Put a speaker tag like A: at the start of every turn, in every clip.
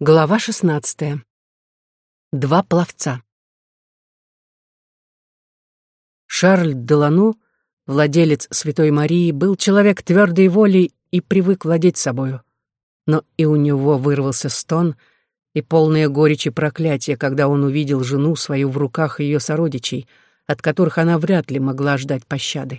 A: Глава 16. Два пловца. Шарль Делану, владелец Святой Марии, был человек твердой воли и привык владеть собою. Но и у него вырвался стон и полное горечи проклятия, когда он увидел жену свою в руках ее сородичей, от которых она вряд ли могла ждать пощады.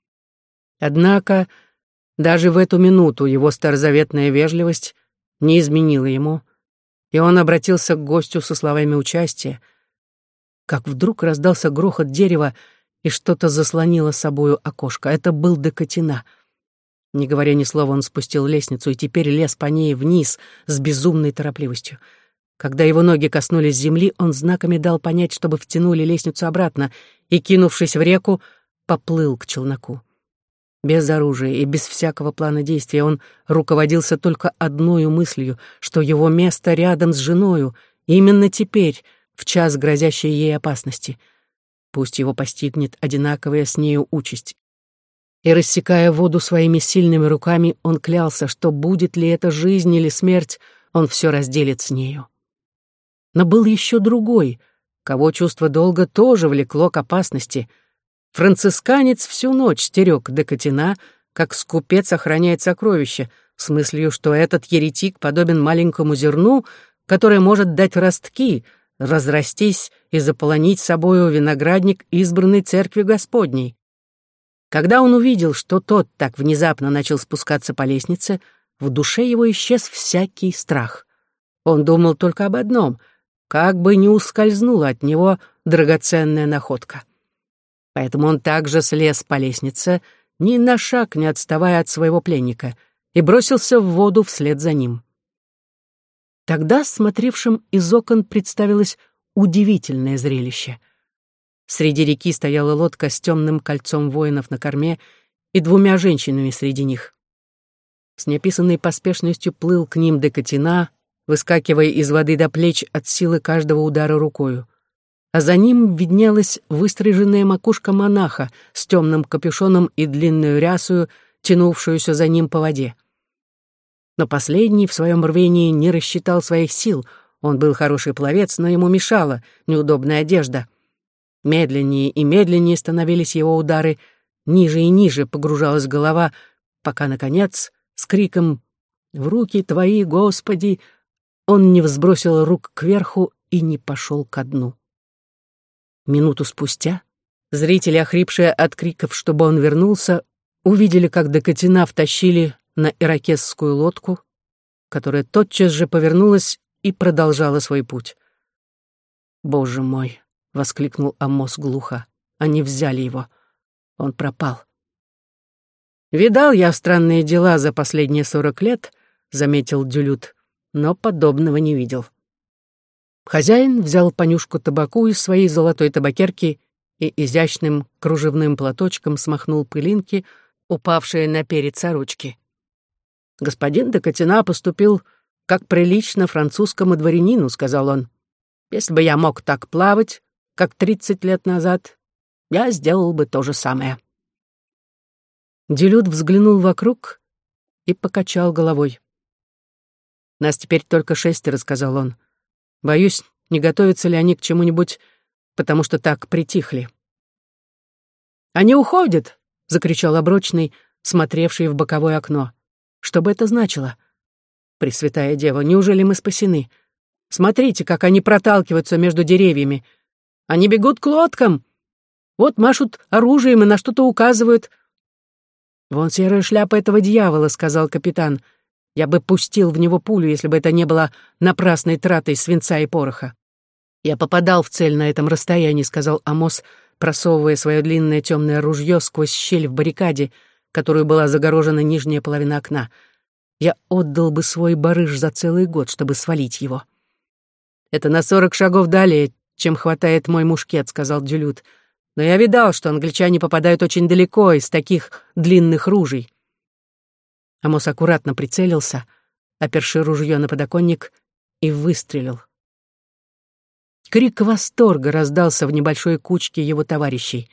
A: Однако даже в эту минуту его старозаветная вежливость не изменила ему, и он обратился к гостю со словами участия, как вдруг раздался грохот дерева, и что-то заслонило собою окошко. Это был де Катина. Не говоря ни слова, он спустил лестницу и теперь лез по ней вниз с безумной торопливостью. Когда его ноги коснулись земли, он знаками дал понять, чтобы втянули лестницу обратно, и, кинувшись в реку, поплыл к челноку. Без оружия и без всякого плана действия он руководился только одной мыслью, что его место рядом с женою, именно теперь, в час грозящей ей опасности. Пусть его постигнет одинаковая с нею участь. И, рассекая воду своими сильными руками, он клялся, что будет ли это жизнь или смерть, он все разделит с нею. Но был еще другой, кого чувство долга тоже влекло к опасности. Францисканец всю ночь стерег де Катина, как скупец охраняет сокровища, с мыслью, что этот еретик подобен маленькому зерну, которое может дать ростки, разрастись и заполонить собою виноградник избранной церкви Господней. Когда он увидел, что тот так внезапно начал спускаться по лестнице, в душе его исчез всякий страх. Он думал только об одном — как бы не ускользнула от него драгоценная находка. Поэтому он также слез по лестнице, ни на шаг не отставая от своего пленника, и бросился в воду вслед за ним. Тогда смотревшим из окон представилось удивительное зрелище. Среди реки стояла лодка с темным кольцом воинов на корме и двумя женщинами среди них. С неописанной поспешностью плыл к ним де Катина, выскакивая из воды до плеч от силы каждого удара рукою. А за ним виднелась выстриженная макушка монаха с темным капюшоном и длинную рясою, тянувшуюся за ним по воде. Но последний в своем рвении не рассчитал своих сил. Он был хороший пловец, но ему мешала неудобная одежда. Медленнее и медленнее становились его удары, ниже и ниже погружалась голова, пока, наконец, с криком «В руки твои, Господи!» он не взбросил рук кверху и не пошел ко дну. Минуту спустя зрители, охрипшие от криков, чтобы он вернулся, увидели, как де Катина втащили на ирокезскую лодку, которая тотчас же повернулась и продолжала свой путь. «Боже мой!» — воскликнул Амос глухо. «Они взяли его. Он пропал». «Видал я странные дела за последние 40 лет», — заметил Дюлют, «но подобного не видел». Хозяин взял понюшку табаку из своей золотой табакерки и изящным кружевным платочком смахнул пылинки, упавшие на перед сорочки. «Господин де Катина поступил как прилично французскому дворянину», — сказал он. «Если бы я мог так плавать, как 30 лет назад, я сделал бы то же самое». Дюлют взглянул вокруг и покачал головой. «Нас теперь только 6, — сказал он. Боюсь, не готовятся ли они к чему-нибудь, потому что так притихли». «Они уходят!» — закричал Обручный, смотревший в боковое окно. «Что бы это значило? Пресвятая Дева, неужели мы спасены? Смотрите, как они проталкиваются между деревьями. Они бегут к лодкам. Вот машут оружием и на что-то указывают». «Вон серая шляпа этого дьявола», — сказал капитан. «Я бы пустил в него пулю, если бы это не было напрасной тратой свинца и пороха». «Я попадал в цель на этом расстоянии», — сказал Амос, просовывая свое длинное темное ружье сквозь щель в баррикаде, которую была загорожена нижняя половина окна. «Я отдал бы свой барыш за целый год, чтобы свалить его». «Это на 40 шагов далее, чем хватает мой мушкет», — сказал Дюлют. «Но я видал, что англичане попадают очень далеко из таких длинных ружей». Амос аккуратно прицелился, оперши ружье на подоконник, и выстрелил. Крик восторга раздался в небольшой кучке его товарищей.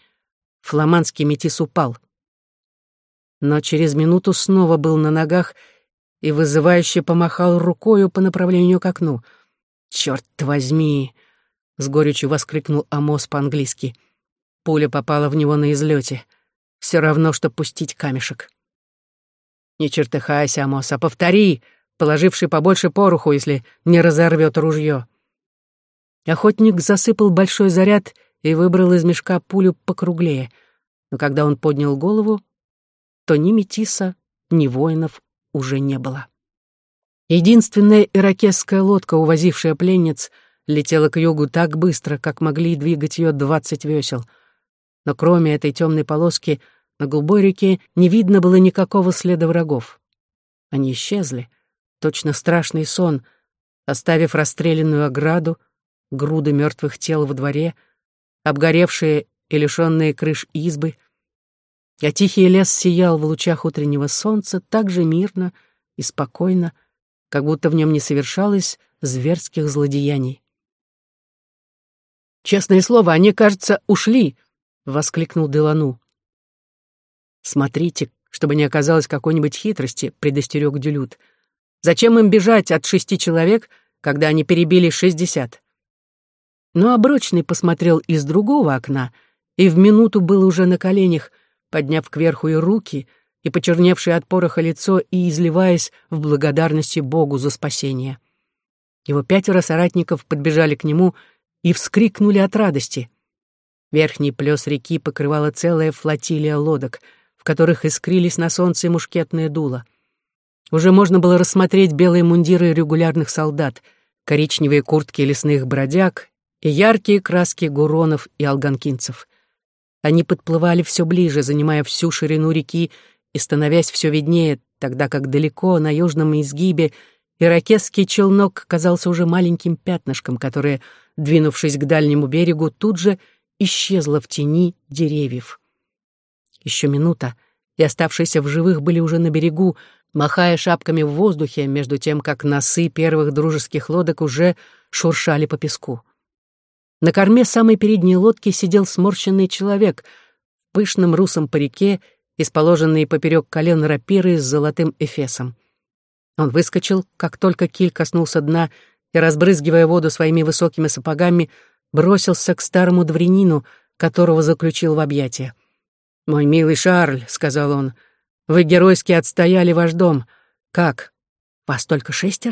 A: Фламандский метис упал. Но через минуту снова был на ногах и вызывающе помахал рукою по направлению к окну. «Чёрт возьми!» — с горечью воскликнул Амос по-английски. Пуля попала в него на излёте. Всё равно, что пустить камешек. «Не чертыхайся, Амос, а повтори, положивший побольше пороху, если не разорвёт ружьё». Охотник засыпал большой заряд и выбрал из мешка пулю покруглее. Но когда он поднял голову, то ни метиса, ни воинов уже не было. Единственная ирокесская лодка, увозившая пленниц, летела к югу так быстро, как могли двигать ее 20 весел. Но кроме этой темной полоски на голубой реке не видно было никакого следа врагов. Они исчезли, точно страшный сон, оставив расстрелянную ограду, груды мертвых тел во дворе, обгоревшие и лишенные крыш избы, а тихий лес сиял в лучах утреннего солнца так же мирно и спокойно, как будто в нем не совершалось зверских злодеяний. «Честное слово, они, кажется, ушли!» — воскликнул Делану. «Смотрите, чтобы не оказалось какой-нибудь хитрости», — предостерег Дюлют. «Зачем им бежать от 6 человек, когда они перебили 60?» Но Оброчный посмотрел из другого окна и в минуту был уже на коленях, подняв кверху и руки, и почерневшее от пороха лицо, и изливаясь в благодарности Богу за спасение. Его 5 соратников подбежали к нему и вскрикнули от радости. Верхний плес реки покрывала целая флотилия лодок, в которых искрились на солнце мушкетные дула. Уже можно было рассмотреть белые мундиры регулярных солдат, коричневые куртки лесных бродяг и яркие краски гуронов и алганкинцев. Они подплывали все ближе, занимая всю ширину реки и становясь все виднее, тогда как далеко, на южном изгибе, ирокесский челнок казался уже маленьким пятнышком, которое, двинувшись к дальнему берегу, тут же исчезло в тени деревьев. Еще минута, и оставшиеся в живых были уже на берегу, махая шапками в воздухе, между тем, как носы первых дружеских лодок уже шуршали по песку. На корме самой передней лодки сидел сморщенный человек в пышном русом парике и с положенной поперек колен рапирой с золотым эфесом. Он выскочил, как только киль коснулся дна, и, разбрызгивая воду своими высокими сапогами, бросился к старому дворянину, которого заключил в объятия. «Мой милый Шарль», — сказал он, — «вы геройски отстояли ваш дом. Как? Вас только 6?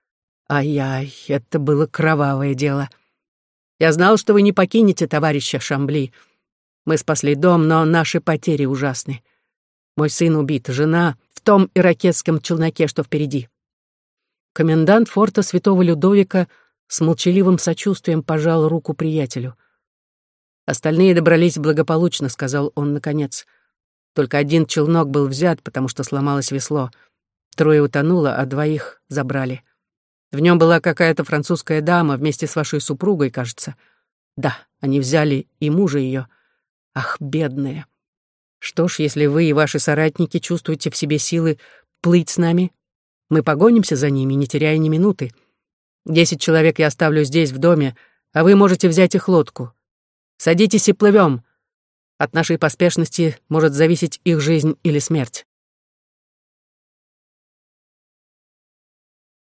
A: Ай-яй, это было кровавое дело. Я знал, что вы не покинете товарища Шамбли. Мы спасли дом, но наши потери ужасны. Мой сын убит, жена в том ирокесском челноке, что впереди». Комендант форта Святого Людовика с молчаливым сочувствием пожал руку приятелю. «Остальные добрались благополучно», — сказал он наконец. «Только 1 челнок был взят, потому что сломалось весло. 3 утонуло, а 2 забрали. В нем была какая-то французская дама вместе с вашей супругой, кажется. Да, они взяли и мужа ее. Ах, бедные! Что ж, если вы и ваши соратники чувствуете в себе силы плыть с нами, мы погонимся за ними, не теряя ни минуты. 10 человек я оставлю здесь, в доме, а вы можете взять их лодку. Садитесь и плывем. От нашей поспешности может зависеть их жизнь или смерть».